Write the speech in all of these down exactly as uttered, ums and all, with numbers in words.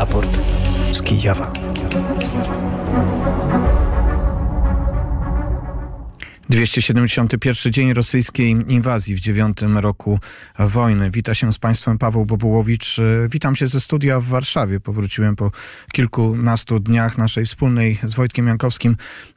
Raport z Kijowa. dwieście siedemdziesiąty pierwszy dzień rosyjskiej inwazji w dziewiątym roku wojny. Wita się z Państwem Paweł Bobułowicz. Witam się ze studia w Warszawie. Powróciłem po kilkunastu dniach naszej wspólnej z Wojtkiem Jankowskim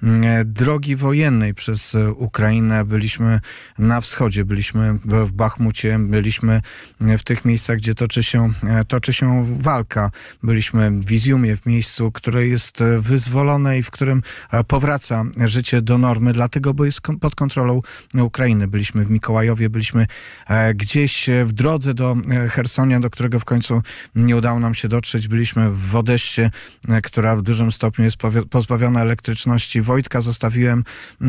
drogi wojennej przez Ukrainę. Byliśmy na wschodzie, byliśmy w Bachmucie, byliśmy w tych miejscach, gdzie toczy się, toczy się walka. Byliśmy w Iziumie, w miejscu, które jest wyzwolone i w którym powraca życie do normy, dlatego, bo jest pod kontrolą Ukrainy. Byliśmy w Mikołajowie, byliśmy gdzieś w drodze do Chersonia, do którego w końcu nie udało nam się dotrzeć. Byliśmy w Odessie, która w dużym stopniu jest pozbawiona elektryczności. Wojtka zostawiłem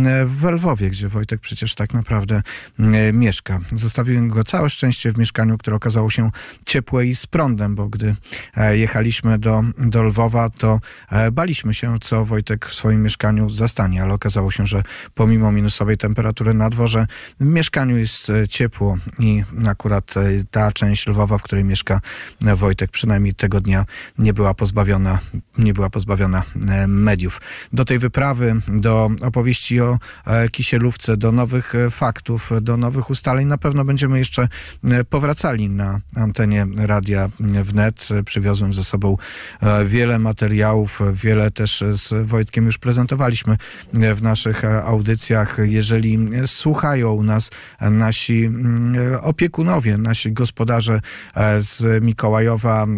w Lwowie, gdzie Wojtek przecież tak naprawdę mieszka. Zostawiłem go całe szczęście w mieszkaniu, które okazało się ciepłe i z prądem, bo gdy jechaliśmy do, do Lwowa, to baliśmy się, co Wojtek w swoim mieszkaniu zastanie, ale okazało się, że pomimo minusowej temperatury na dworze, w mieszkaniu jest ciepło i akurat ta część Lwowa, w której mieszka Wojtek, przynajmniej tego dnia nie była pozbawiona, nie była pozbawiona mediów. Do tej wyprawy, do opowieści o Kisielówce, do nowych faktów, do nowych ustaleń na pewno będziemy jeszcze powracali na antenie Radia Wnet. Przywiozłem ze sobą wiele materiałów, wiele też z Wojtkiem już prezentowaliśmy w naszych audycjach. Jeżeli słuchają nas nasi opiekunowie, nasi gospodarze z Mikołajowa,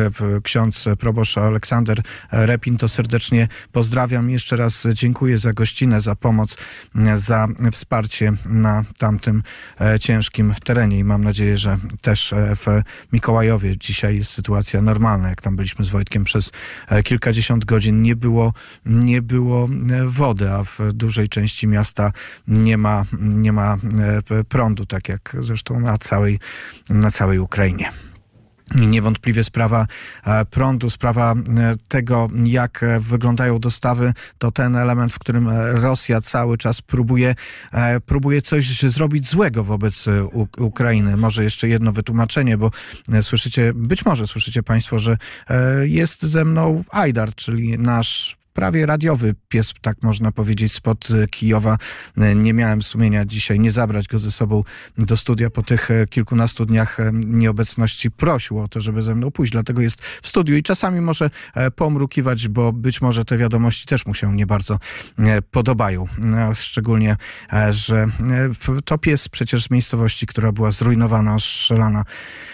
ksiądz proboszcz Aleksander Repin, to serdecznie pozdrawiam. Jeszcze raz dziękuję za gościnę, za pomoc, za wsparcie na tamtym ciężkim terenie i mam nadzieję, że też w Mikołajowie dzisiaj jest sytuacja normalna. Jak tam byliśmy z Wojtkiem przez kilkadziesiąt godzin, nie było, nie było wody, a w dużej części miasta nie ma, nie ma prądu, tak jak zresztą na całej, na całej Ukrainie. Niewątpliwie sprawa prądu, sprawa tego, jak wyglądają dostawy, to ten element, w którym Rosja cały czas próbuje, próbuje coś zrobić złego wobec Ukrainy. Może jeszcze jedno wytłumaczenie, bo słyszycie, być może słyszycie Państwo, że jest ze mną Ajdar, czyli nasz prawie radiowy pies, tak można powiedzieć, spod Kijowa. Nie miałem sumienia dzisiaj nie zabrać go ze sobą do studia. Po tych kilkunastu dniach nieobecności prosił o to, żeby ze mną pójść. Dlatego jest w studiu i czasami może pomrukiwać, bo być może te wiadomości też mu się nie bardzo podobają. Szczególnie, że to pies przecież z miejscowości, która była zrujnowana, ostrzelana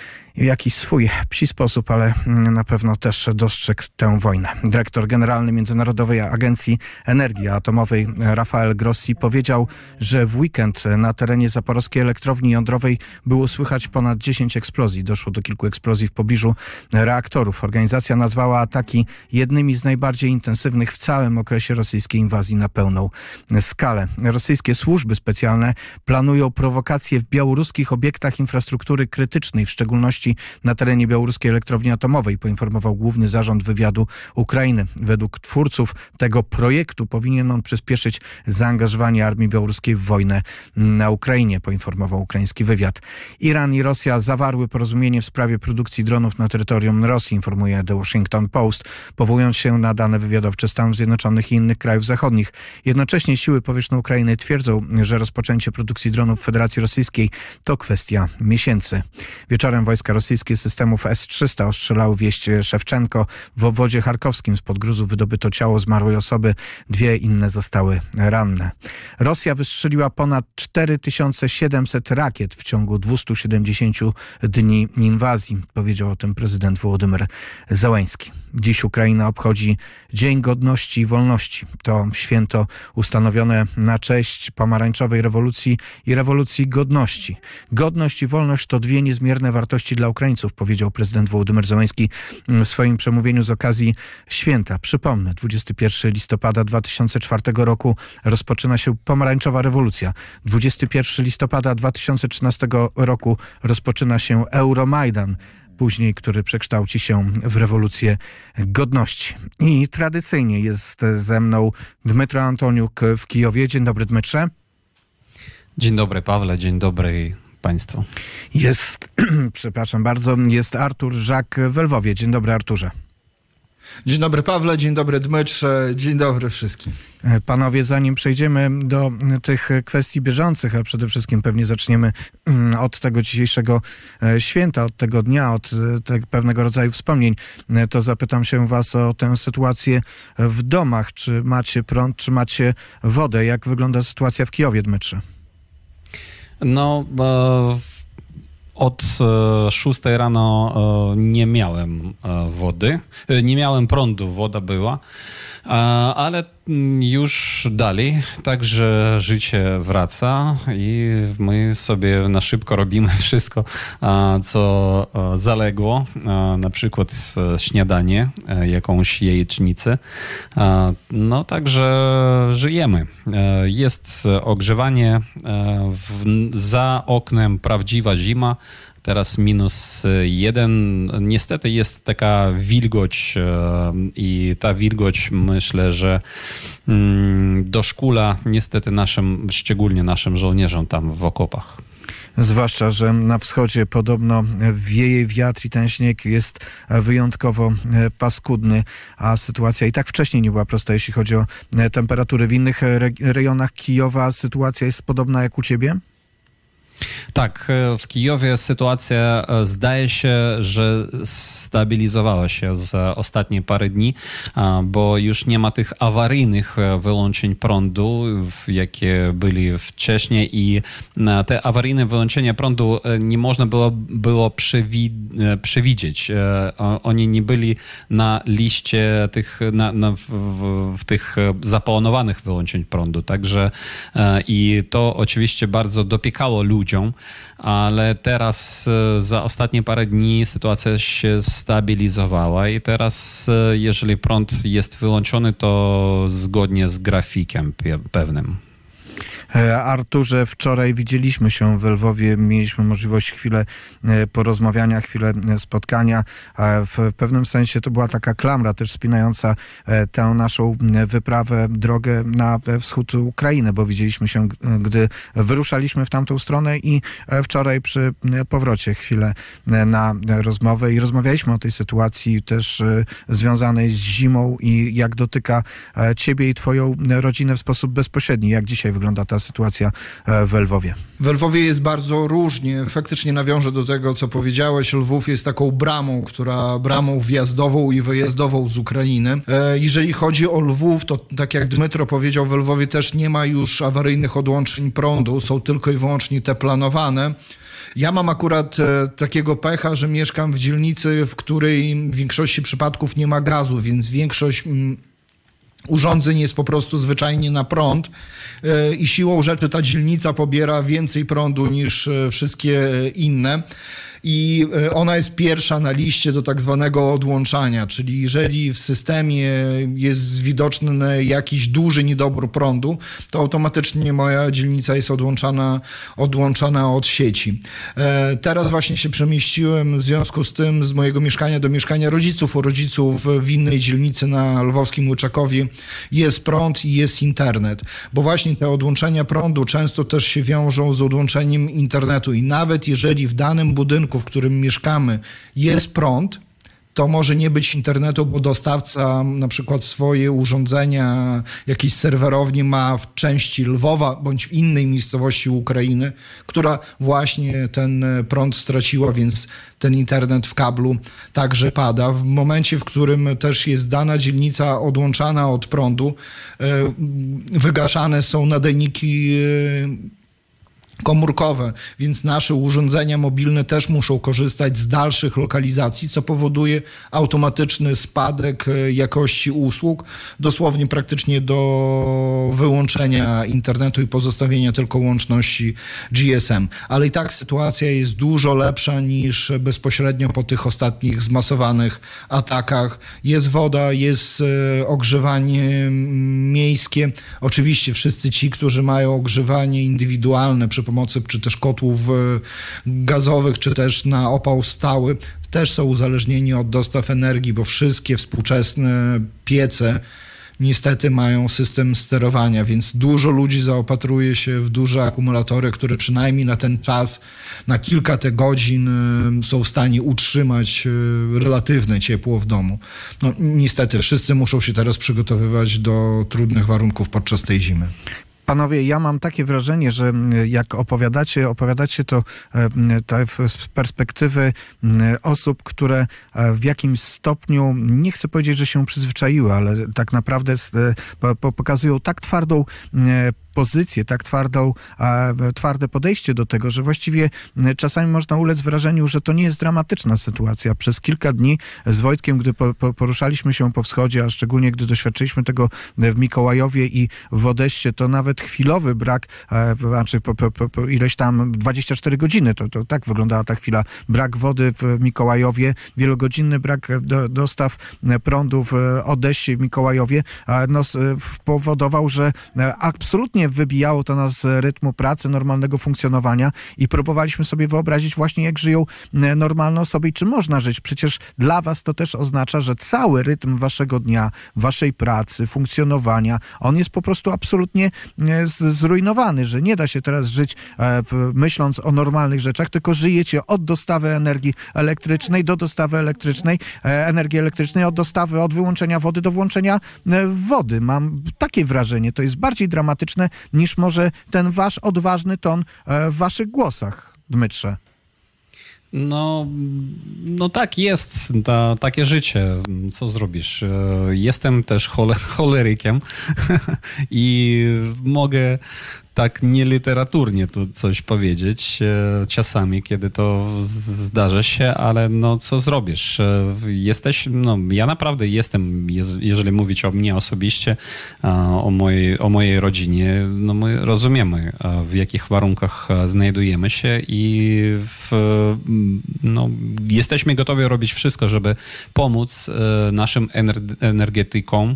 w jakiś swój psi sposób, ale na pewno też dostrzegł tę wojnę. Dyrektor generalny Międzynarodowej Agencji Energii Atomowej Rafael Grossi powiedział, że w weekend na terenie zaporowskiej elektrowni jądrowej było słychać ponad dziesięć eksplozji. Doszło do kilku eksplozji w pobliżu reaktorów. Organizacja nazwała ataki jednymi z najbardziej intensywnych w całym okresie rosyjskiej inwazji na pełną skalę. Rosyjskie służby specjalne planują prowokacje w białoruskich obiektach infrastruktury krytycznej, w szczególności na terenie białoruskiej elektrowni atomowej, poinformował Główny Zarząd Wywiadu Ukrainy. Według twórców tego projektu powinien on przyspieszyć zaangażowanie armii białoruskiej w wojnę na Ukrainie, poinformował ukraiński wywiad. Iran i Rosja zawarły porozumienie w sprawie produkcji dronów na terytorium Rosji, informuje The Washington Post, powołując się na dane wywiadowcze Stanów Zjednoczonych i innych krajów zachodnich. Jednocześnie siły powietrzne Ukrainy twierdzą, że rozpoczęcie produkcji dronów w Federacji Rosyjskiej to kwestia miesięcy. Wieczorem wojska rosyjskie systemów S trzysta ostrzelały wieś Szewczenko w obwodzie charkowskim. Spod gruzu wydobyto ciało zmarłej osoby. Dwie inne zostały ranne. Rosja wystrzeliła ponad cztery tysiące siedemset rakiet w ciągu dwustu siedemdziesięciu dni inwazji. Powiedział o tym prezydent Wołodymyr Zełenski. Dziś Ukraina obchodzi Dzień Godności i Wolności. To święto ustanowione na cześć pomarańczowej rewolucji i rewolucji godności. Godność i wolność to dwie niezmierne wartości dla Ukraińców, powiedział prezydent Wołodymyr Zełenski w swoim przemówieniu z okazji święta. Przypomnę, dwudziestego pierwszego listopada dwa tysiące czwartego roku rozpoczyna się pomarańczowa rewolucja. dwudziestego pierwszego listopada dwa tysiące trzynastego roku rozpoczyna się Euromajdan, później, który przekształci się w rewolucję godności. I tradycyjnie jest ze mną Dmytro Antoniuk w Kijowie. Dzień dobry, Dmytrze. Dzień dobry, Pawle. Dzień dobry Państwu. Jest, przepraszam bardzo, jest Artur Żak w Lwowie. Dzień dobry, Arturze. Dzień dobry Pawle, dzień dobry Dmytrze, dzień dobry wszystkim. Panowie, zanim przejdziemy do tych kwestii bieżących, a przede wszystkim pewnie zaczniemy od tego dzisiejszego święta, od tego dnia, od tego pewnego rodzaju wspomnień, to zapytam się was o tę sytuację w domach. Czy macie prąd, czy macie wodę? Jak wygląda sytuacja w Kijowie, Dmytrze? No, e, od szóstej rano e, nie miałem e, wody, e, nie miałem prądu, woda była, e, ale już dalej, także życie wraca i my sobie na szybko robimy wszystko, co zaległo, na przykład śniadanie, jakąś jajecznicę. No także żyjemy. Jest ogrzewanie, za oknem prawdziwa zima. Teraz minus jeden. Niestety jest taka wilgoć i ta wilgoć, myślę, że doszkula niestety naszym, szczególnie naszym żołnierzom tam w okopach. Zwłaszcza, że na wschodzie podobno wieje wiatr i ten śnieg jest wyjątkowo paskudny, a sytuacja i tak wcześniej nie była prosta, jeśli chodzi o temperatury. W innych rejonach Kijowa sytuacja jest podobna jak u ciebie? Tak, w Kijowie sytuacja zdaje się, że stabilizowała się za ostatnie parę dni, bo już nie ma tych awaryjnych wyłączeń prądu, jakie byli wcześniej i te awaryjne wyłączenia prądu nie można było, było przewi przewidzieć. Oni nie byli na liście tych, na, na, w, w tych zaplanowanych wyłączeń prądu, także i to oczywiście bardzo dopiekało ludzi. Ale teraz za ostatnie parę dni sytuacja się stabilizowała i teraz jeżeli prąd jest wyłączony, to zgodnie z grafikiem pewnym. Arturze, wczoraj widzieliśmy się w Lwowie, mieliśmy możliwość chwilę porozmawiania, chwilę spotkania. W pewnym sensie to była taka klamra też spinająca tę naszą wyprawę, drogę na wschód Ukrainy, bo widzieliśmy się, gdy wyruszaliśmy w tamtą stronę i wczoraj przy powrocie chwilę na rozmowę i rozmawialiśmy o tej sytuacji też związanej z zimą i jak dotyka ciebie i twoją rodzinę w sposób bezpośredni. Jak dzisiaj wygląda ta sytuacja w Lwowie? W Lwowie jest bardzo różnie. Faktycznie nawiążę do tego, co powiedziałeś. Lwów jest taką bramą, która bramą wjazdową i wyjazdową z Ukrainy. E, jeżeli chodzi o Lwów, to tak jak Dmytro powiedział, w Lwowie też nie ma już awaryjnych odłączeń prądu. Są tylko i wyłącznie te planowane. Ja mam akurat e, takiego pecha, że mieszkam w dzielnicy, w której w większości przypadków nie ma gazu, więc większość mm, urządzeń jest po prostu zwyczajnie na prąd i siłą rzeczy ta dzielnica pobiera więcej prądu niż wszystkie inne. I ona jest pierwsza na liście do tak zwanego odłączania, czyli jeżeli w systemie jest widoczny jakiś duży niedobór prądu, to automatycznie moja dzielnica jest odłączana, odłączana od sieci. Teraz właśnie się przemieściłem w związku z tym z mojego mieszkania do mieszkania rodziców. U rodziców w innej dzielnicy na lwowskim Łyczakowie jest prąd i jest internet, bo właśnie te odłączenia prądu często też się wiążą z odłączeniem internetu i nawet jeżeli w danym budynku, w którym mieszkamy, jest prąd, to może nie być internetu, bo dostawca na przykład swoje urządzenia, jakieś serwerownie ma w części Lwowa bądź w innej miejscowości Ukrainy, która właśnie ten prąd straciła, więc ten internet w kablu także pada. W momencie, w którym też jest dana dzielnica odłączana od prądu, wygaszane są nadajniki komórkowe, więc nasze urządzenia mobilne też muszą korzystać z dalszych lokalizacji, co powoduje automatyczny spadek jakości usług, dosłownie praktycznie do wyłączenia internetu i pozostawienia tylko łączności G S M. Ale i tak sytuacja jest dużo lepsza niż bezpośrednio po tych ostatnich zmasowanych atakach. Jest woda, jest ogrzewanie miejskie. Oczywiście wszyscy ci, którzy mają ogrzewanie indywidualne przy pomocy czy też kotłów gazowych, czy też na opał stały, też są uzależnieni od dostaw energii, bo wszystkie współczesne piece niestety mają system sterowania, więc dużo ludzi zaopatruje się w duże akumulatory, które przynajmniej na ten czas, na kilka te godzin są w stanie utrzymać relatywne ciepło w domu. No niestety wszyscy muszą się teraz przygotowywać do trudnych warunków podczas tej zimy. Panowie, ja mam takie wrażenie, że jak opowiadacie, opowiadacie to z perspektywy osób, które w jakimś stopniu, nie chcę powiedzieć, że się przyzwyczaiły, ale tak naprawdę pokazują tak twardą pozycję, tak twardą, twarde podejście do tego, że właściwie czasami można ulec wrażeniu, że to nie jest dramatyczna sytuacja. Przez kilka dni z Wojtkiem, gdy po, po, poruszaliśmy się po wschodzie, a szczególnie gdy doświadczyliśmy tego w Mikołajowie i w Odessie, to nawet chwilowy brak, znaczy po, po, po, ileś tam dwadzieścia cztery godziny, to, to tak wyglądała ta chwila, brak wody w Mikołajowie, wielogodzinny brak do, dostaw prądu w Odessie, w Mikołajowie, no, powodował, że absolutnie wybijało to nas z rytmu pracy, normalnego funkcjonowania i próbowaliśmy sobie wyobrazić właśnie, jak żyją normalne osoby i czy można żyć. Przecież dla was to też oznacza, że cały rytm waszego dnia, waszej pracy, funkcjonowania, on jest po prostu absolutnie zrujnowany, że nie da się teraz żyć myśląc o normalnych rzeczach, tylko żyjecie od dostawy energii elektrycznej do dostawy elektrycznej, energii elektrycznej, od dostawy, od wyłączenia wody do włączenia wody. Mam takie wrażenie, to jest bardziej dramatyczne niż może ten wasz odważny ton w waszych głosach, Dmytrze. No, no tak jest, ta, takie życie, co zrobisz? Jestem też choler, cholerykiem i mogę tak nieliteraturnie tu coś powiedzieć czasami, kiedy to zdarza się, ale no co zrobisz? Jesteś, no ja naprawdę jestem, jeżeli mówić o mnie osobiście, o mojej, o mojej rodzinie, no my rozumiemy, w jakich warunkach znajdujemy się i w, no, jesteśmy gotowi robić wszystko, żeby pomóc naszym energetykom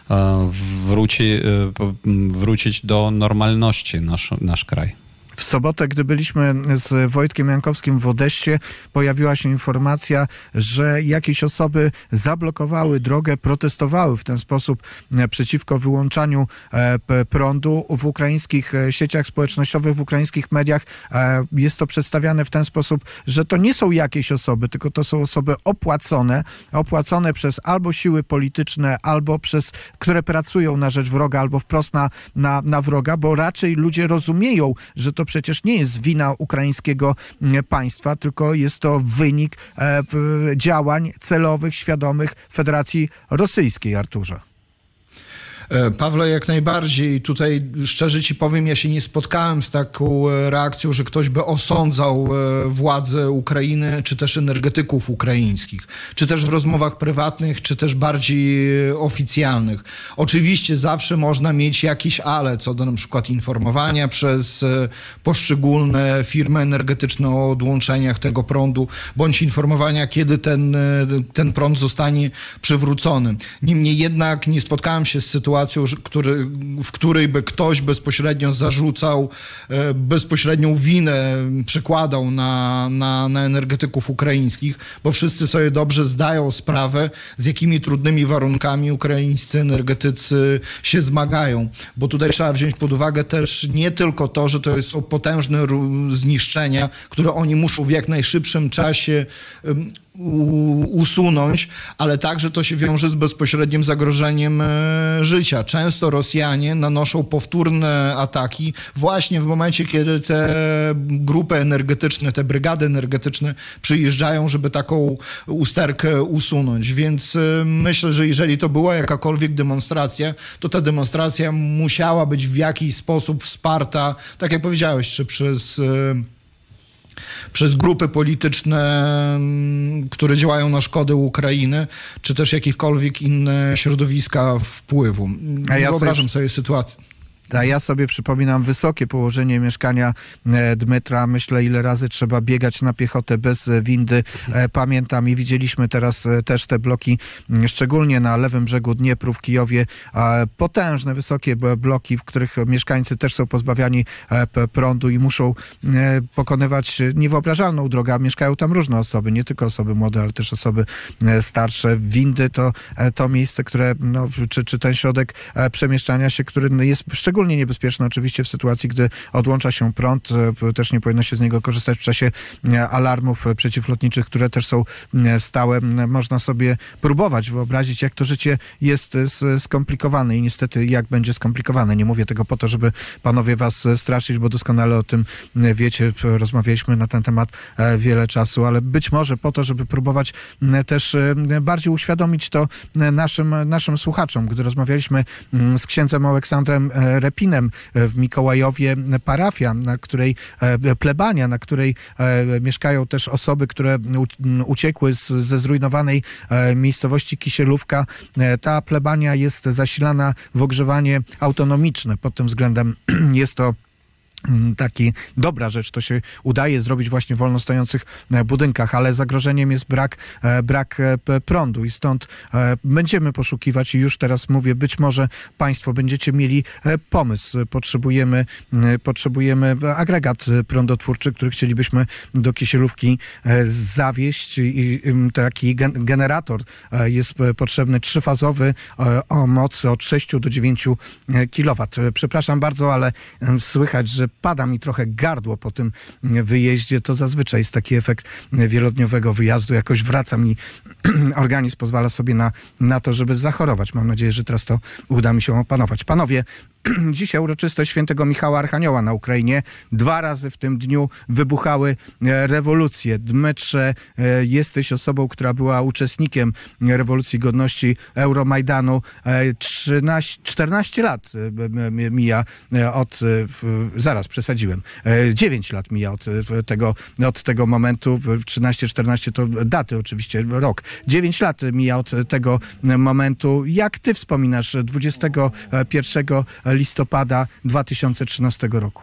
wróci, wrócić do normalności nasz, nasz kraj. W sobotę, gdy byliśmy z Wojtkiem Jankowskim w Odessie, pojawiła się informacja, że jakieś osoby zablokowały drogę, protestowały w ten sposób przeciwko wyłączaniu prądu w ukraińskich sieciach społecznościowych, w ukraińskich mediach. Jest to przedstawiane w ten sposób, że to nie są jakieś osoby, tylko to są osoby opłacone, opłacone przez albo siły polityczne, albo przez, które pracują na rzecz wroga, albo wprost na, na, na wroga, bo raczej ludzie rozumieją, że to przecież nie jest wina ukraińskiego państwa, tylko jest to wynik e, działań celowych, świadomych Federacji Rosyjskiej, Arturze. Pawle, jak najbardziej. Tutaj szczerze ci powiem, ja się nie spotkałem z taką reakcją, że ktoś by osądzał władze Ukrainy, czy też energetyków ukraińskich, czy też w rozmowach prywatnych, czy też bardziej oficjalnych. Oczywiście zawsze można mieć jakiś ale co do na przykład informowania przez poszczególne firmy energetyczne o odłączeniach tego prądu, bądź informowania, kiedy ten, ten prąd zostanie przywrócony. Niemniej jednak nie spotkałem się z sytuacją, Który, w której by ktoś bezpośrednio zarzucał, bezpośrednią winę przykładał na, na, na energetyków ukraińskich, bo wszyscy sobie dobrze zdają sprawę, z jakimi trudnymi warunkami ukraińscy energetycy się zmagają. Bo tutaj trzeba wziąć pod uwagę też nie tylko to, że to są potężne zniszczenia, które oni muszą w jak najszybszym czasie usunąć, ale także to się wiąże z bezpośrednim zagrożeniem życia. Często Rosjanie nanoszą powtórne ataki właśnie w momencie, kiedy te grupy energetyczne, te brygady energetyczne przyjeżdżają, żeby taką usterkę usunąć. Więc myślę, że jeżeli to była jakakolwiek demonstracja, to ta demonstracja musiała być w jakiś sposób wsparta, tak jak powiedziałeś, czy przez przez grupy polityczne, które działają na szkodę Ukrainy, czy też jakichkolwiek inne środowiska wpływu. A ja Wyobrażam sobie... sobie sytuację. A ja sobie przypominam wysokie położenie mieszkania Dmytra. Myślę, ile razy trzeba biegać na piechotę bez windy. Pamiętam i widzieliśmy teraz też te bloki, szczególnie na lewym brzegu Dniepru w Kijowie. Potężne, wysokie bloki, w których mieszkańcy też są pozbawiani prądu i muszą pokonywać niewyobrażalną drogę. Mieszkają tam różne osoby, nie tylko osoby młode, ale też osoby starsze. Windy to to miejsce, które, no, czy, czy ten środek przemieszczania się, który jest szczególnie niebezpieczny oczywiście w sytuacji, gdy odłącza się prąd. Też nie powinno się z niego korzystać w czasie alarmów przeciwlotniczych, które też są stałe. Można sobie próbować wyobrazić, jak to życie jest skomplikowane i niestety jak będzie skomplikowane. Nie mówię tego po to, żeby panowie was straszyć, bo doskonale o tym wiecie. Rozmawialiśmy na ten temat wiele czasu, ale być może po to, żeby próbować też bardziej uświadomić to naszym, naszym słuchaczom. Gdy rozmawialiśmy z księdzem Aleksandrem Repinem w Mikołajowie, parafia, na której plebania, na której mieszkają też osoby, które uciekły z, ze zrujnowanej miejscowości Kisielówka. Ta plebania jest zasilana w ogrzewanie autonomiczne. Pod tym względem jest to taki dobra rzecz, to się udaje zrobić właśnie w wolno stojących budynkach, ale zagrożeniem jest brak, brak prądu i stąd będziemy poszukiwać i już teraz mówię, być może państwo będziecie mieli pomysł. Potrzebujemy, potrzebujemy agregat prądotwórczy, który chcielibyśmy do Kisielówki zawieźć i taki generator jest potrzebny trzyfazowy o mocy od sześciu do dziewięciu kilowatów. Przepraszam bardzo, ale słychać, że pada mi trochę gardło po tym wyjeździe. To zazwyczaj jest taki efekt wielodniowego wyjazdu. Jakoś wraca mi organizm, pozwala sobie na, na to, żeby zachorować. Mam nadzieję, że teraz to uda mi się opanować. Panowie, dzisiaj uroczystość świętego Michała Archanioła na Ukrainie. Dwa razy w tym dniu wybuchały rewolucje. Dmytrze, jesteś osobą, która była uczestnikiem rewolucji godności Euromajdanu. trzynaście, czternaście lat mija od, zaraz przesadziłem, dziewięć lat mija od tego, od tego momentu. trzynaście, czternaście to daty oczywiście, rok. dziewięć lat mija od tego momentu. Jak ty wspominasz dwudziestego pierwszego listopada dwa tysiące trzynastego roku?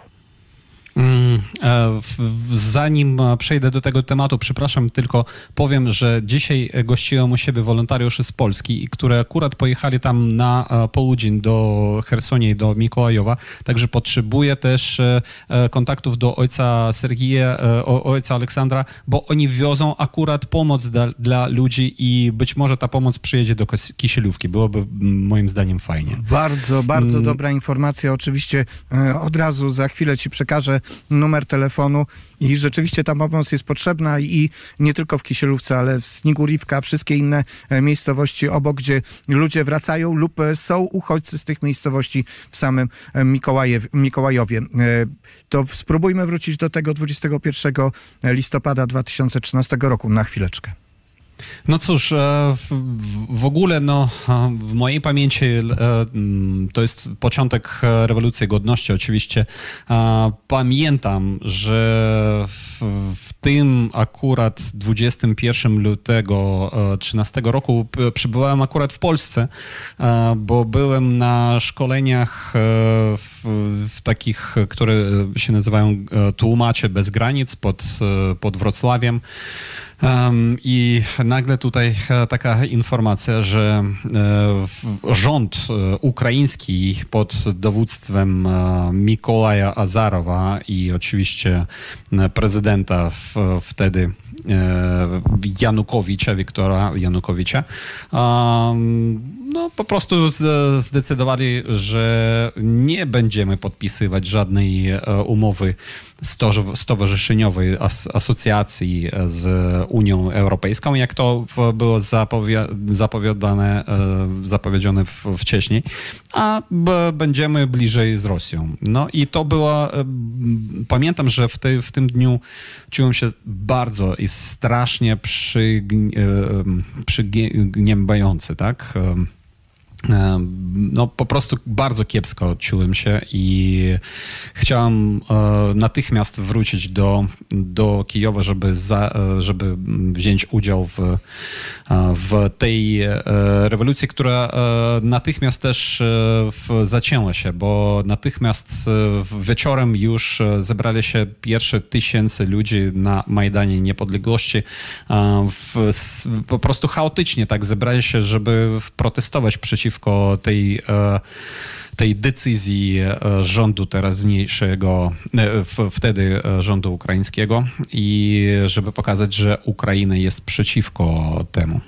Zanim przejdę do tego tematu, przepraszam, tylko powiem, że dzisiaj gościłem u siebie wolontariuszy z Polski, które akurat pojechali tam na południe do Chersonia i do Mikołajowa, także potrzebuję też kontaktów do ojca Sergija, ojca Aleksandra, bo oni wiozą akurat pomoc dla, dla ludzi i być może ta pomoc przyjedzie do Kisielówki. Byłoby moim zdaniem fajnie. Bardzo, bardzo dobra informacja. Oczywiście od razu za chwilę ci przekażę numer telefonu i rzeczywiście ta pomoc jest potrzebna i nie tylko w Kisielówce, ale w Snigurivka, wszystkie inne miejscowości obok, gdzie ludzie wracają lub są uchodźcy z tych miejscowości w samym Mikołajew, Mikołajowie. To spróbujmy wrócić do tego dwudziestego pierwszego listopada dwa tysiące trzynastego roku na chwileczkę. No cóż, w, w ogóle no, w mojej pamięci to jest początek rewolucji godności. Oczywiście pamiętam, że w, w tym akurat dwudziestego pierwszego lutego trzynastego roku przybyłem akurat w Polsce, bo byłem na szkoleniach w, w takich, które się nazywają Tłumacze bez granic pod, pod Wrocławiem. Um, I nagle tutaj taka informacja, że e, rząd ukraiński pod dowództwem e, Mikołaja Azarowa i oczywiście prezydenta w, wtedy e, Janukowicza, Wiktora Janukowicza, um, no po prostu z, zdecydowali, że nie będziemy podpisywać żadnej umowy stowarzyszeniowej as, asocjacji z Unią Europejską, jak to było zapowi- zapowiadane, zapowiedziane wcześniej, a b- będziemy bliżej z Rosją. No i to było, pamiętam, że w, te, w tym dniu czułem się bardzo i strasznie przygniębający, tak? No po prostu bardzo kiepsko czułem się i chciałem natychmiast wrócić do, do Kijowa, żeby, za, żeby wziąć udział w, w tej rewolucji, która natychmiast też zacięła się, bo natychmiast wieczorem już zebrali się pierwsze tysiące ludzi na Majdanie Niepodległości. W, po prostu chaotycznie tak zebrali się, żeby protestować przeciwko tej, tej decyzji rządu teraźniejszego, wtedy rządu ukraińskiego i żeby pokazać, że Ukraina jest przeciwko temu.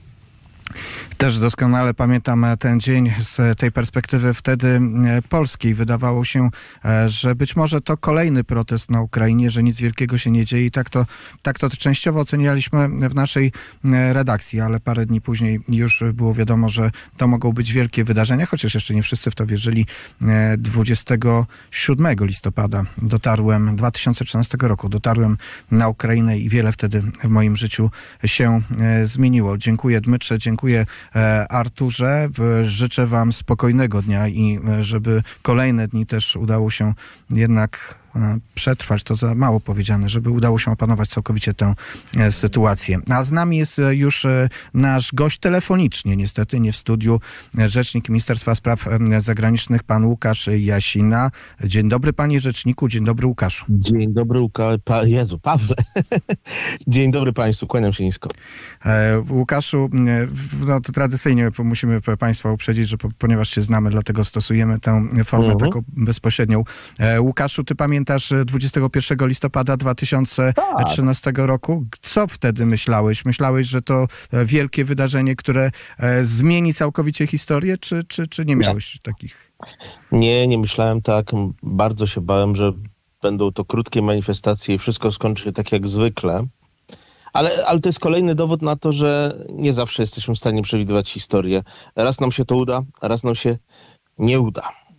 Też doskonale pamiętam ten dzień z tej perspektywy wtedy polskiej. Wydawało się, że być może to kolejny protest na Ukrainie, że nic wielkiego się nie dzieje i tak to, tak to częściowo ocenialiśmy w naszej redakcji, ale parę dni później już było wiadomo, że to mogą być wielkie wydarzenia, chociaż jeszcze nie wszyscy w to wierzyli. dwudziestego siódmego listopada dotarłem, dwa tysiące trzynastego roku dotarłem na Ukrainę i wiele wtedy w moim życiu się zmieniło. Dziękuję Dmytrze, dziękuję Arturze. Życzę wam spokojnego dnia i żeby kolejne dni też udało się jednak przetrwać, to za mało powiedziane, żeby udało się opanować całkowicie tę sytuację. A z nami jest już nasz gość telefonicznie, niestety nie w studiu, rzecznik Ministerstwa Spraw Zagranicznych, pan Łukasz Jasina. Dzień dobry, panie rzeczniku, dzień dobry, Łukaszu. Dzień dobry, Łuka... Pa... Jezu, Pawle. Dzień dobry państwu, kłaniam się nisko. E, Łukaszu, no to tradycyjnie musimy państwa uprzedzić, że po, ponieważ się znamy, dlatego stosujemy tę formę uh-huh. taką bezpośrednią. E, Łukaszu, ty pamiętasz dwudziestego pierwszego listopada dwa tysiące trzynastego tak. roku. Co wtedy myślałeś? Myślałeś, że to wielkie wydarzenie, które zmieni całkowicie historię, czy, czy, czy nie miałeś nie. takich? Nie, nie myślałem tak. Bardzo się bałem, że będą to krótkie manifestacje i wszystko skończy się tak jak zwykle. Ale, ale to jest kolejny dowód na to, że nie zawsze jesteśmy w stanie przewidywać historię. Raz nam się to uda, a raz nam się nie uda.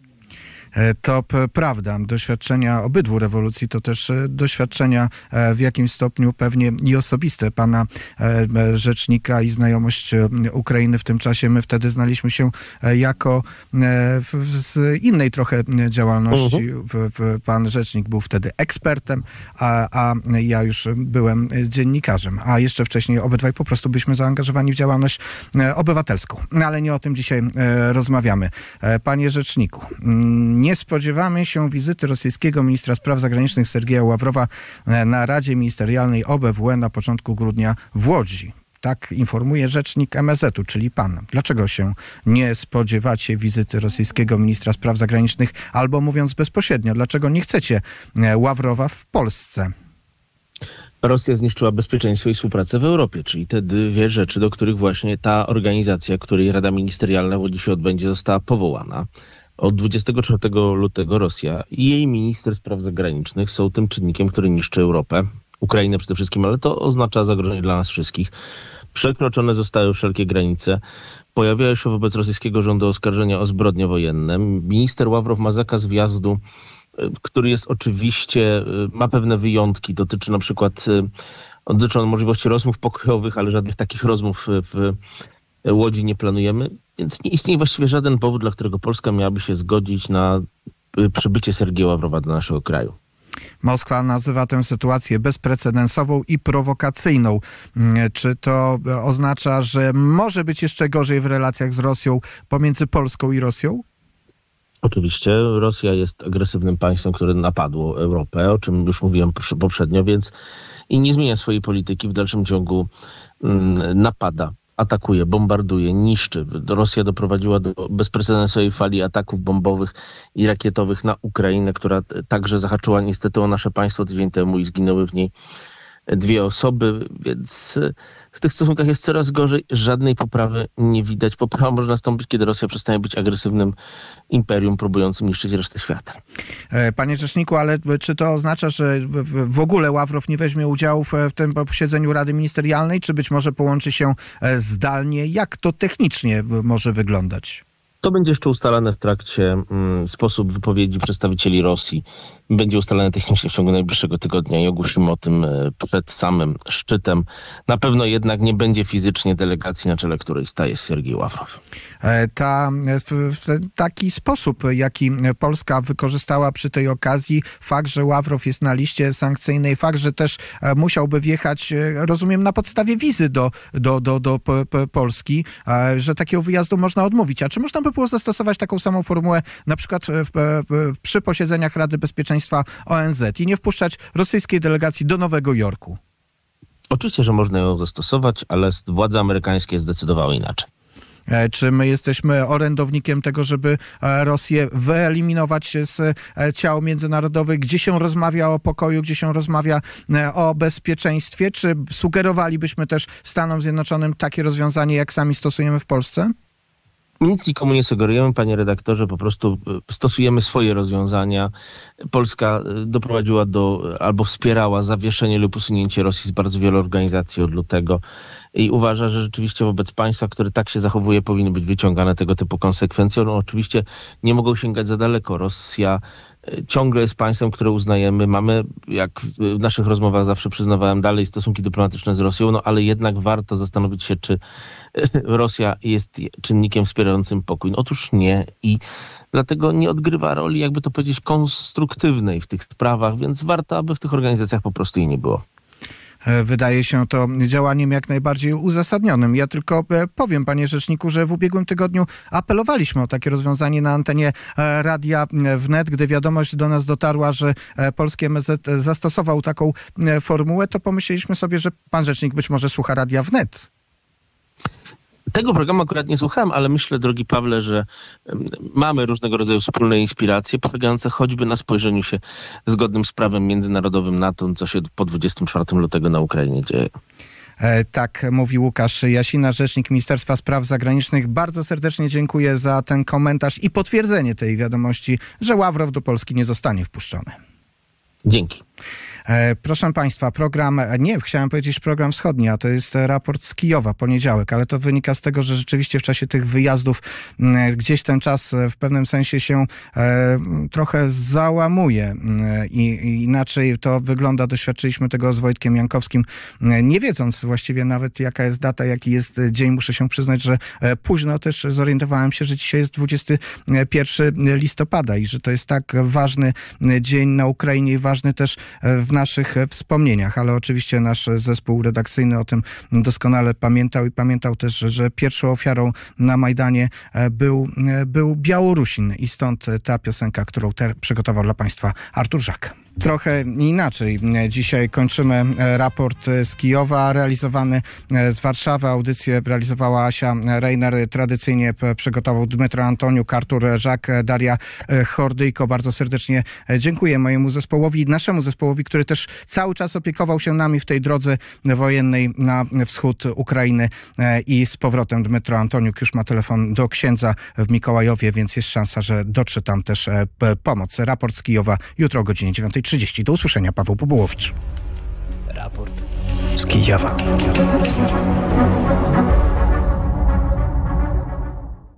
To prawda. Doświadczenia obydwu rewolucji to też doświadczenia w jakimś stopniu pewnie i osobiste pana rzecznika i znajomość Ukrainy w tym czasie. My wtedy znaliśmy się jako z innej trochę działalności. Uh-huh. Pan rzecznik był wtedy ekspertem, a, a ja już byłem dziennikarzem. A jeszcze wcześniej obydwaj po prostu byliśmy zaangażowani w działalność obywatelską. Ale nie o tym dzisiaj rozmawiamy. Panie rzeczniku, nie spodziewamy się wizyty rosyjskiego ministra spraw zagranicznych Sergieja Ławrowa na Radzie Ministerialnej O B W E na początku grudnia w Łodzi. Tak informuje rzecznik M S Z u, czyli pan. Dlaczego się nie spodziewacie wizyty rosyjskiego ministra spraw zagranicznych? Albo mówiąc bezpośrednio, dlaczego nie chcecie Ławrowa w Polsce? Rosja zniszczyła bezpieczeństwo i współpracę w Europie, czyli te dwie rzeczy, do których właśnie ta organizacja, której Rada Ministerialna w Łodzi się odbędzie, została powołana. Od dwudziestego czwartego lutego Rosja i jej minister spraw zagranicznych są tym czynnikiem, który niszczy Europę, Ukrainę przede wszystkim, ale to oznacza zagrożenie dla nas wszystkich. Przekroczone zostały wszelkie granice. Pojawiają się wobec rosyjskiego rządu oskarżenia o zbrodnie wojenne. Minister Ławrow ma zakaz wjazdu, który jest oczywiście, ma pewne wyjątki. Dotyczy na przykład, dotyczy on możliwości rozmów pokojowych, ale żadnych takich rozmów w Łodzi nie planujemy, więc nie istnieje właściwie żaden powód, dla którego Polska miałaby się zgodzić na przybycie Sergieja Ławrowa do naszego kraju. Moskwa nazywa tę sytuację bezprecedensową i prowokacyjną. Czy to oznacza, że może być jeszcze gorzej w relacjach z Rosją pomiędzy Polską i Rosją? Oczywiście. Rosja jest agresywnym państwem, które napadło Europę, o czym już mówiłem poprzednio, więc i nie zmienia swojej polityki. W dalszym ciągu mm, napada, atakuje, bombarduje, niszczy. Rosja doprowadziła do bezprecedensowej fali ataków bombowych i rakietowych na Ukrainę, która także zahaczyła niestety o nasze państwo tydzień temu i zginęły w niej dwie osoby, więc w tych stosunkach jest coraz gorzej. Żadnej poprawy nie widać. Poprawa może nastąpić, kiedy Rosja przestanie być agresywnym imperium próbującym niszczyć resztę świata. Panie rzeczniku, ale czy to oznacza, że w ogóle Ławrow nie weźmie udziału w tym posiedzeniu Rady Ministerialnej, czy być może połączy się zdalnie? Jak to technicznie może wyglądać? To będzie jeszcze ustalane w trakcie mm, sposób wypowiedzi przedstawicieli Rosji. Będzie ustalane technicznie w ciągu najbliższego tygodnia i ogłosimy o tym e, przed samym szczytem. Na pewno jednak nie będzie fizycznie delegacji, na czele której staje Sergiej Ławrow. Ta, taki sposób, jaki Polska wykorzystała przy tej okazji, fakt, że Ławrow jest na liście sankcyjnej, fakt, że też musiałby wjechać, rozumiem, na podstawie wizy do, do, do, do Polski, że takiego wyjazdu można odmówić. A czy można by było zastosować taką samą formułę na przykład w, w, przy posiedzeniach Rady Bezpieczeństwa O N Z i nie wpuszczać rosyjskiej delegacji do Nowego Jorku? Oczywiście, że można ją zastosować, ale władze amerykańskie zdecydowały inaczej. Czy my jesteśmy orędownikiem tego, żeby Rosję wyeliminować z ciał międzynarodowych, gdzie się rozmawia o pokoju, gdzie się rozmawia o bezpieczeństwie? Czy sugerowalibyśmy też Stanom Zjednoczonym takie rozwiązanie, jak sami stosujemy w Polsce? Nic nikomu nie sugerujemy, panie redaktorze, po prostu stosujemy swoje rozwiązania. Polska doprowadziła do, albo wspierała zawieszenie lub usunięcie Rosji z bardzo wielu organizacji od lutego i uważa, że rzeczywiście wobec państwa, które tak się zachowuje, powinny być wyciągane tego typu konsekwencje. No oczywiście nie mogą sięgać za daleko. Rosja ciągle jest państwem, które uznajemy. Mamy, jak w naszych rozmowach zawsze przyznawałem, dalej stosunki dyplomatyczne z Rosją, no ale jednak warto zastanowić się, czy Rosja jest czynnikiem wspierającym pokój. No, otóż nie i dlatego nie odgrywa roli, jakby to powiedzieć, konstruktywnej w tych sprawach, więc warto, aby w tych organizacjach po prostu jej nie było. Wydaje się to działaniem jak najbardziej uzasadnionym. Ja tylko powiem, panie rzeczniku, że w ubiegłym tygodniu apelowaliśmy o takie rozwiązanie na antenie Radia Wnet. Gdy wiadomość do nas dotarła, że polski M S Z zastosował taką formułę, to pomyśleliśmy sobie, że pan rzecznik być może słucha Radia Wnet. Tego programu akurat nie słuchałem, ale myślę, drogi Pawle, że mamy różnego rodzaju wspólne inspiracje, polegające choćby na spojrzeniu się zgodnym z prawem międzynarodowym na to, co się po dwudziestego czwartego lutego na Ukrainie dzieje. Tak mówi Łukasz Jasina, rzecznik Ministerstwa Spraw Zagranicznych. Bardzo serdecznie dziękuję za ten komentarz i potwierdzenie tej wiadomości, że Ławrow do Polski nie zostanie wpuszczony. Dzięki. Proszę państwa, program, nie, chciałem powiedzieć program wschodni, a to jest raport z Kijowa, poniedziałek, ale to wynika z tego, że rzeczywiście w czasie tych wyjazdów gdzieś ten czas w pewnym sensie się trochę załamuje i inaczej to wygląda. Doświadczyliśmy tego z Wojtkiem Jankowskim, nie wiedząc właściwie nawet jaka jest data, jaki jest dzień. Muszę się przyznać, że późno też zorientowałem się, że dzisiaj jest dwudziestego pierwszego listopada i że to jest tak ważny dzień na Ukrainie i ważny też w naszych wspomnieniach, ale oczywiście nasz zespół redakcyjny o tym doskonale pamiętał i pamiętał też, że pierwszą ofiarą na Majdanie był, był Białorusin i stąd ta piosenka, którą te przygotował dla państwa Artur Żak. Trochę inaczej. Dzisiaj kończymy raport z Kijowa, realizowany z Warszawy. Audycję realizowała Asia Reiner. Tradycyjnie przygotował Dmytro Antoniuk, Artur Żak, Daria Hordyjko. Bardzo serdecznie dziękuję mojemu zespołowi, naszemu zespołowi, który też cały czas opiekował się nami w tej drodze wojennej na wschód Ukrainy. I z powrotem Dmytro Antoniuk już ma telefon do księdza w Mikołajowie, więc jest szansa, że dotrze tam też pomoc. Raport z Kijowa jutro o godzinie dziewiątej trzydzieści. Do usłyszenia. Paweł Bobołowicz. Raport z Kijowa.